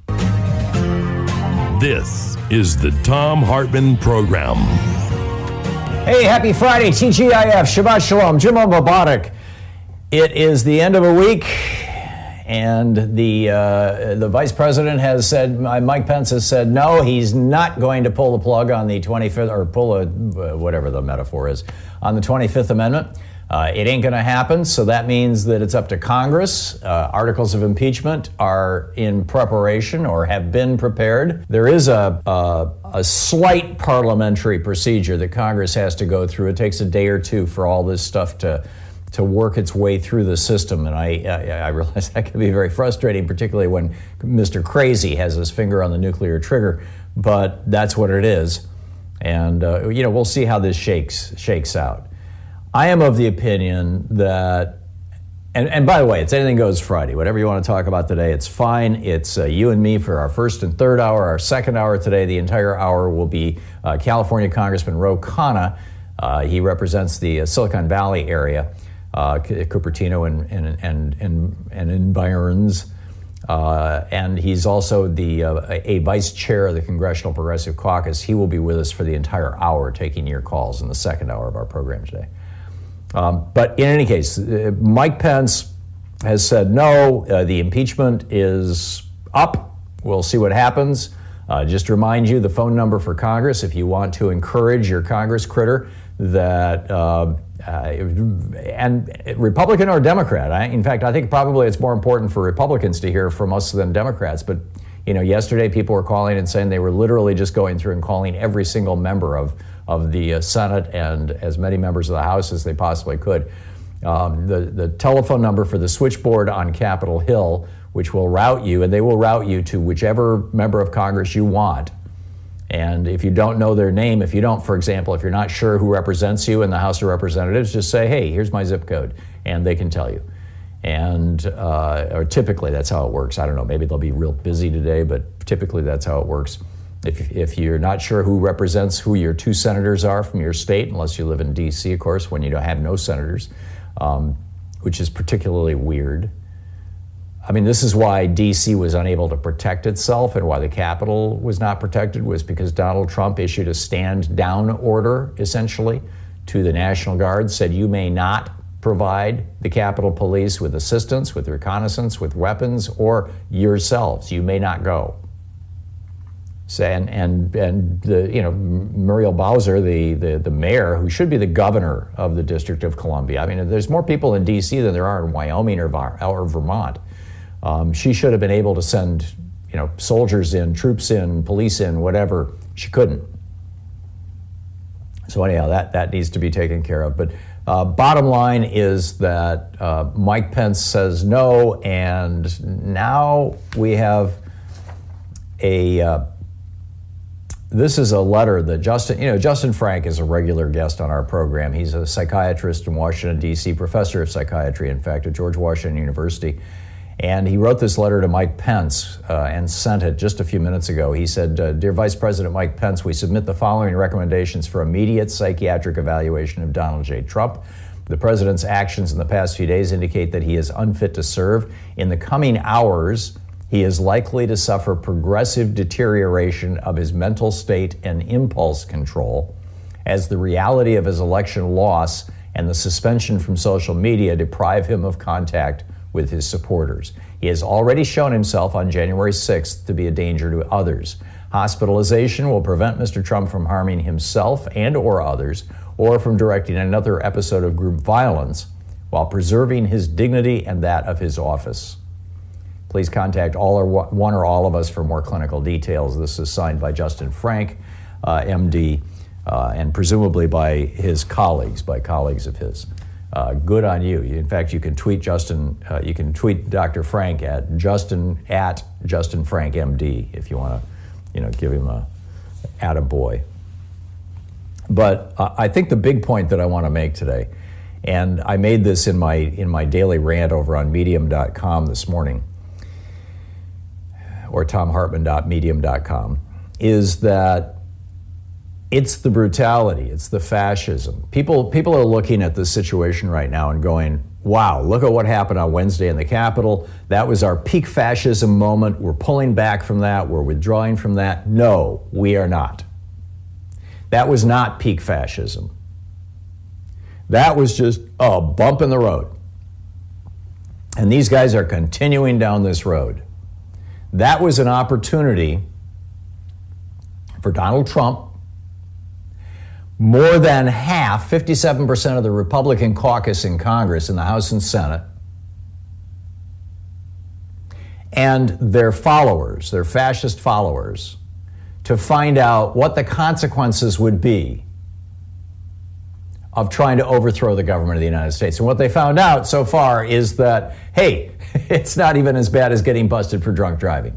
This is the Thom Hartmann Program. Hey, happy Friday, TGIF, Shabbat Shalom, Juma Mubarak. It is the end of a week, and the vice president has said, Mike Pence has said, no, he's not going to pull the plug on the 25th, or whatever the metaphor is, on the 25th Amendment. It ain't going to happen, so that means that it's up to Congress. Articles of impeachment are in preparation or have been prepared. There is a slight parliamentary procedure that Congress has to go through. It takes a day or two for all this stuff to work its way through the system, and I realize that can be very frustrating, particularly when Mr. Crazy has his finger on the nuclear trigger, but that's what it is. And we'll see how this shakes out. I am of the opinion that, and by the way, it's Anything Goes Friday. Whatever you want to talk about today, it's fine. It's you and me for our first and third hour. Our second hour today, the entire hour, will be California Congressman Ro Khanna. He represents the Silicon Valley area, Cupertino and environs. And he's also a vice chair of the Congressional Progressive Caucus. He will be with us for the entire hour, taking your calls in the second hour of our program today. But in any case, Mike Pence has said no, the impeachment is up. We'll see what happens. Just to remind you, the phone number for Congress, if you want to encourage your Congress critter that, and Republican or Democrat. In fact, I think probably it's more important for Republicans to hear from us than Democrats. But, yesterday people were calling and saying they were literally just going through and calling every single member of the Senate and as many members of the House as they possibly could. The telephone number for the switchboard on Capitol Hill, which will route you, and they will route you to whichever member of Congress you want. And if you don't know their name, if you're not sure who represents you in the House of Representatives, just say, hey, here's my zip code, and they can tell you. And or typically that's how it works. I don't know, maybe they'll be real busy today, but typically that's how it works. If you're not sure who your two senators are from your state, unless you live in D.C., of course, when you don't have no senators, which is particularly weird. I mean, this is why D.C. was unable to protect itself and why the Capitol was not protected, was because Donald Trump issued a stand-down order, essentially, to the National Guard, said you may not provide the Capitol Police with assistance, with reconnaissance, with weapons, or yourselves. You may not go. So, and Muriel Bowser, the mayor, who should be the governor of the District of Columbia. I mean, there's more people in D.C. than there are in Wyoming or Vermont. She should have been able to send, soldiers in, troops in, police in, whatever. She couldn't. So anyhow, that needs to be taken care of. But bottom line is that Mike Pence says no, and now we have this is a letter that Justin Frank is a regular guest on our program. He's a psychiatrist in Washington, D.C., professor of psychiatry, in fact, at George Washington University. And he wrote this letter to Mike Pence and sent it just a few minutes ago. He said, Dear Vice President Mike Pence, we submit the following recommendations for immediate psychiatric evaluation of Donald J. Trump. The president's actions in the past few days indicate that he is unfit to serve. In the coming hours, he is likely to suffer progressive deterioration of his mental state and impulse control as the reality of his election loss and the suspension from social media deprive him of contact with his supporters. He has already shown himself on January 6th to be a danger to others. Hospitalization will prevent Mr. Trump from harming himself and or others, or from directing another episode of group violence, while preserving his dignity and that of his office. Please contact one or all of us for more clinical details. This is signed by Justin Frank, MD, and presumably by his colleagues, of his. Good on you. In fact, you can tweet Justin. You can tweet Dr. Frank at Justin Frank MD if you want to, give him a attaboy. But I think the big point that I want to make today, and I made this in my daily rant over on Medium.com this morning, or TomHartman.medium.com, is that it's the brutality, it's the fascism. People are looking at this situation right now and going, wow, look at what happened on Wednesday in the Capitol. That was our peak fascism moment. We're pulling back from that. We're withdrawing from that. No, we are not. That was not peak fascism. That was just a bump in the road. And these guys are continuing down this road. That was an opportunity for Donald Trump. More than half, 57% of the Republican caucus in Congress, in the House and Senate, and their followers, their fascist followers, to find out what the consequences would be of trying to overthrow the government of the United States. And what they found out so far is that, hey, it's not even as bad as getting busted for drunk driving.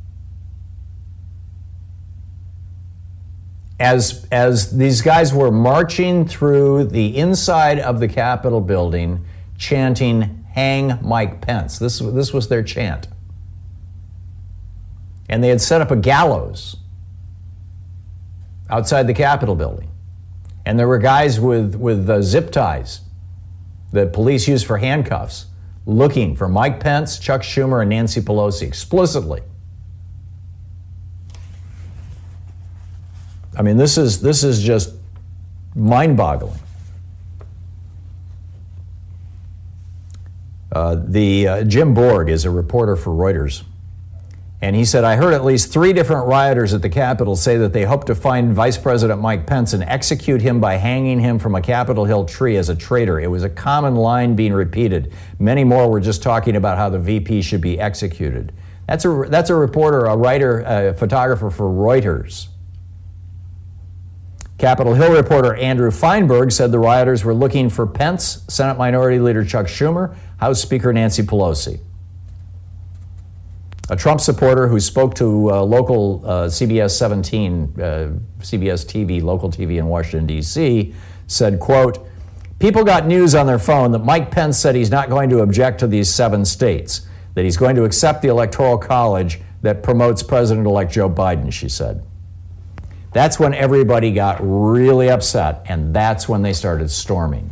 As these guys were marching through the inside of the Capitol building, chanting, "Hang Mike Pence." This was their chant. And they had set up a gallows outside the Capitol building. And there were guys with zip ties that police use for handcuffs looking for Mike Pence, Chuck Schumer, and Nancy Pelosi explicitly. I mean, this is just mind-boggling. Jim Borg is a reporter for Reuters, and he said, "I heard at least 3 different rioters at the Capitol say that they hope to find Vice President Mike Pence and execute him by hanging him from a Capitol Hill tree as a traitor. It was a common line being repeated. Many more were just talking about how the VP should be executed." That's a reporter, a writer, a photographer for Reuters. Capitol Hill reporter Andrew Feinberg said the rioters were looking for Pence, Senate Minority Leader Chuck Schumer, House Speaker Nancy Pelosi. A Trump supporter who spoke to local CBS 17, CBS TV, local TV in Washington, D.C., said, quote, "People got news on their phone that Mike Pence said he's not going to object to these 7 states, that he's going to accept the Electoral College that promotes President-elect Joe Biden," she said. That's when everybody got really upset, and that's when they started storming.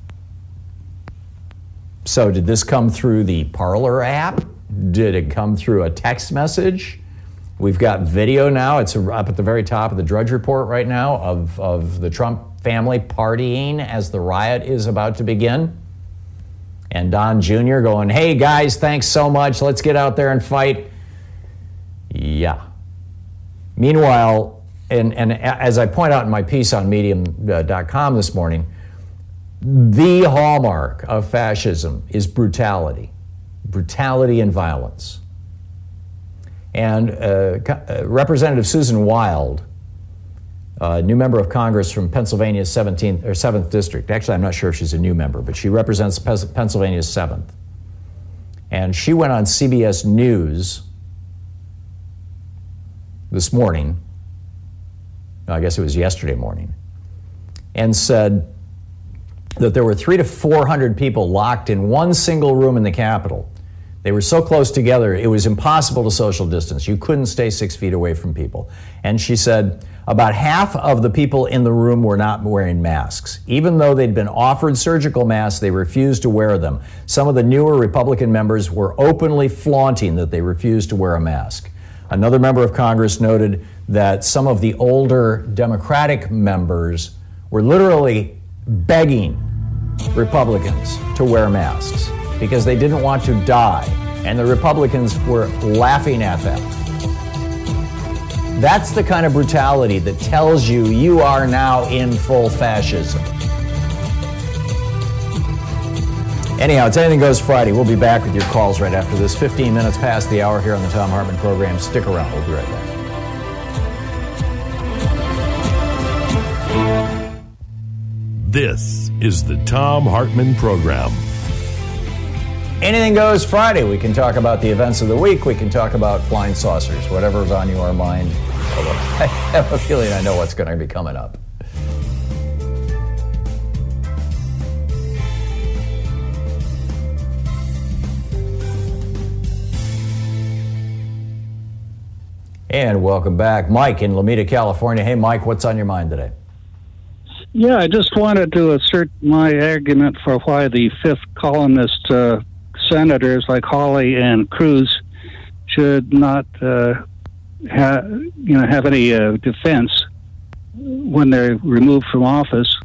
So did this come through the Parler app? Did it come through a text message? We've got video now. It's up at the very top of the Drudge Report right now of the Trump family partying as the riot is about to begin. And Don Jr. going, "Hey guys, thanks so much. Let's get out there and fight." Yeah. Meanwhile, and as I point out in my piece on Medium.com this morning, the hallmark of fascism is brutality and violence. And Representative Susan Wild, a new member of Congress from Pennsylvania's 7th District. Actually, I'm not sure if she's a new member, but she represents Pennsylvania's 7th. And she went on CBS News this morning, I guess it was yesterday morning, and said that there were 300 to 400 people locked in one single room in the Capitol. They were so close together, it was impossible to social distance. You couldn't stay 6 feet away from people. And she said about half of the people in the room were not wearing masks. Even though they'd been offered surgical masks, they refused to wear them. Some of the newer Republican members were openly flaunting that they refused to wear a mask. Another member of Congress noted that some of the older Democratic members were literally begging Republicans to wear masks because they didn't want to die, and the Republicans were laughing at them. That's the kind of brutality that tells you you are now in full fascism. Anyhow, it's Anything Goes Friday. We'll be back with your calls right after this. 15 minutes past the hour here on the Thom Hartmann program. Stick around. We'll be right back. This is the Thom Hartmann program. Anything Goes Friday. We can talk about the events of the week. We can talk about flying saucers, whatever's on your mind. I have a feeling I know what's going to be coming up. And welcome back. Mike in Lomita, California. Hey, Mike, what's on your mind today? Yeah, I just wanted to assert my argument for why the fifth columnist senators like Hawley and Cruz should not have any defense when they're removed from office.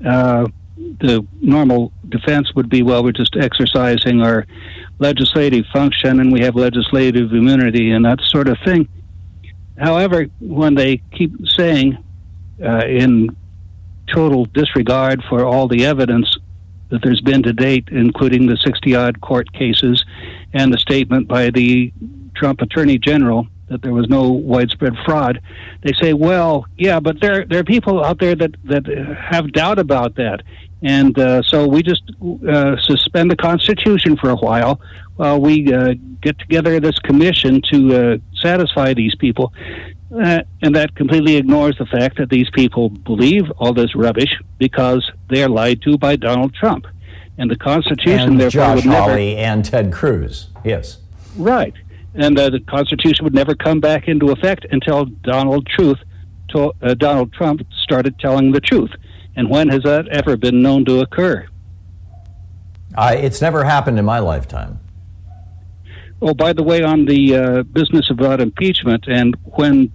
The normal defense would be, well, we're just exercising our legislative function and we have legislative immunity and that sort of thing. However, when they keep saying in total disregard for all the evidence that there's been to date, including the 60-odd court cases and the statement by the Trump Attorney General that there was no widespread fraud, they say, well, yeah, but there are people out there that have doubt about that. And so we just suspend the Constitution for a while we get together this commission to satisfy these people. And that completely ignores the fact that these people believe all this rubbish because they are lied to by Donald Trump. And the Constitution, and therefore, Josh would never... Hawley and Ted Cruz, yes. Right. And the Constitution would never come back into effect until Donald Trump started telling the truth. And when has that ever been known to occur? It's never happened in my lifetime. Oh, by the way, on the business about impeachment, and when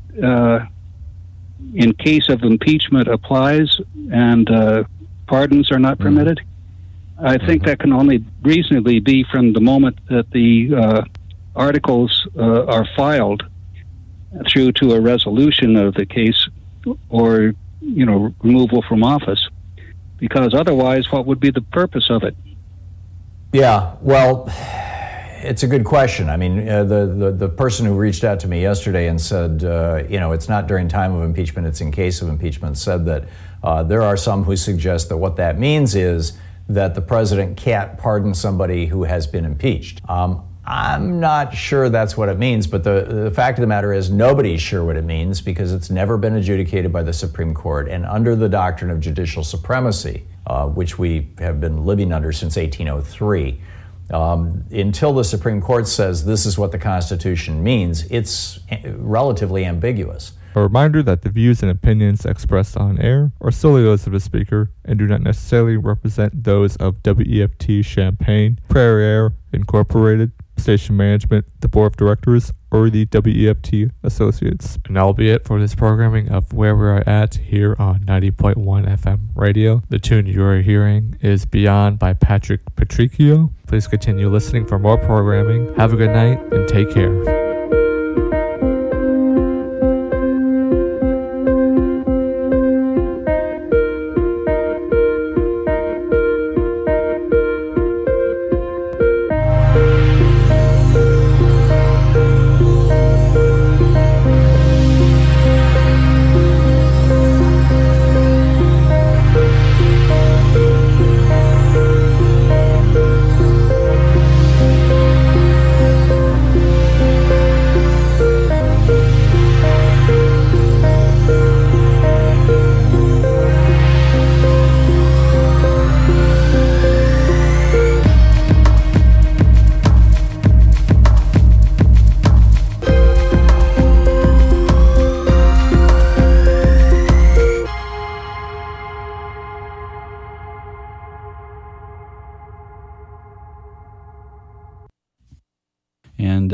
in case of impeachment applies and pardons are not permitted, I think that can only reasonably be from the moment that the articles are filed through to a resolution of the case or, removal from office. Because otherwise, what would be the purpose of it? Yeah, well, it's a good question. I mean, the person who reached out to me yesterday and said, it's not during time of impeachment, it's in case of impeachment, said that there are some who suggest that what that means is that the president can't pardon somebody who has been impeached. I'm not sure that's what it means, but the fact of the matter is nobody's sure what it means because it's never been adjudicated by the Supreme Court. And under the doctrine of judicial supremacy, which we have been living under since 1803, until the Supreme Court says this is what the Constitution means, it's relatively ambiguous. A reminder that the views and opinions expressed on air are solely those of the speaker and do not necessarily represent those of WEFT Champaign, Prairie Air Incorporated, station management, the board of directors, or the WEFT associates. And that'll be it for this programming of Where We Are At here on 90.1 FM radio. The tune you are hearing is Beyond by Patrick Patricchio. Please continue listening for more programming. Have a good night and take care.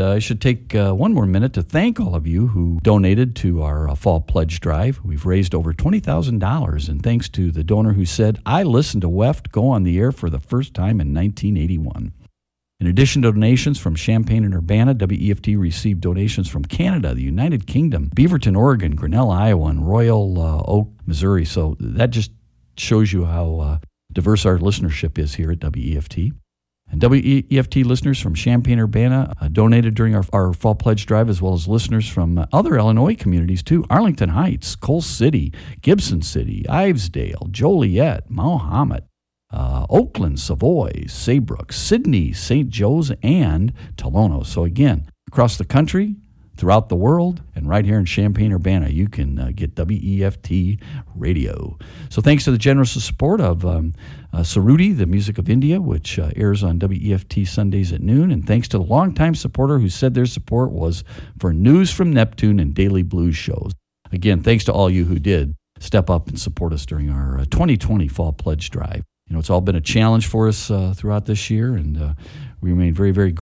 I should take one more minute to thank all of you who donated to our Fall Pledge Drive. We've raised over $20,000, and thanks to the donor who said, I listened to WEFT go on the air for the first time in 1981. In addition to donations from Champaign and Urbana, WEFT received donations from Canada, the United Kingdom, Beaverton, Oregon, Grinnell, Iowa, and Royal Oak, Missouri. So that just shows you how diverse our listenership is here at WEFT. And WEFT listeners from Champaign, Urbana donated during our Fall Pledge Drive, as well as listeners from other Illinois communities too. Arlington Heights, Coal City, Gibson City, Ivesdale, Joliet, Mahomet, Oakland, Savoy, Saybrook, Sydney, St. Joe's, and Tolono. So again, across the country, throughout the world, and right here in Champaign, Urbana, you can get WEFT radio. So thanks to the generous support of Sarudi, the Music of India, which airs on WEFT Sundays at noon, and thanks to the longtime supporter who said their support was for News from Neptune and Daily Blues shows. Again, thanks to all you who did step up and support us during our 2020 Fall Pledge Drive. You know, it's all been a challenge for us throughout this year, and we remain very, very